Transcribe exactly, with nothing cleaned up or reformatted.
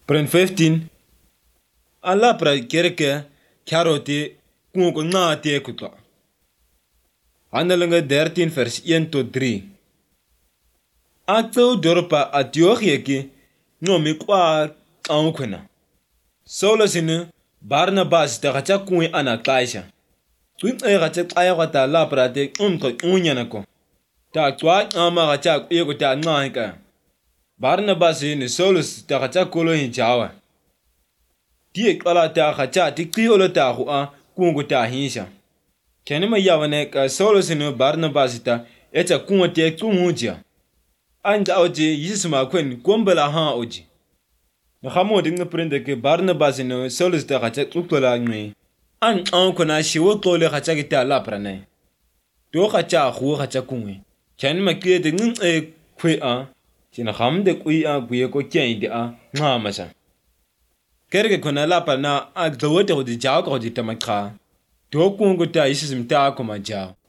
Prin fifteen. Allah pra kerke karote kungo na te kutla. Handelinge dertien vers een tot drie. Ato dorpa Antiochieke no mi kwa ankwena. Solosine Barnabas da gacha kuwi ana taisha. Twin e gacha aya gata la prate umko unyana ko. Ta kwa ama gacha ego ta ngaika. Barnabas ni Solos da gacha kolo hin jawa. Die kala ta gacha ti kriolo ta hu a kungo ta hinsha. Kenima yawane ka Solos ni Barnabas ta eta kungo te kunguja. Anja oji yisma kwen kombela ha oji. Na khamo ding na prende ke Barnabas no Solos da gacha tuktola ngwe. An an kona shiwo tole gacha kita la prane. Do gacha khu gacha kungwe. Kenima kye de ngin e kwe a. Sina kham de kwe a kwe ko kyen de a ngama sa. Kerge kona la prana a gwote ho de jaw ko de tamakha. Do kungo ta yisim ta ko ma jaw.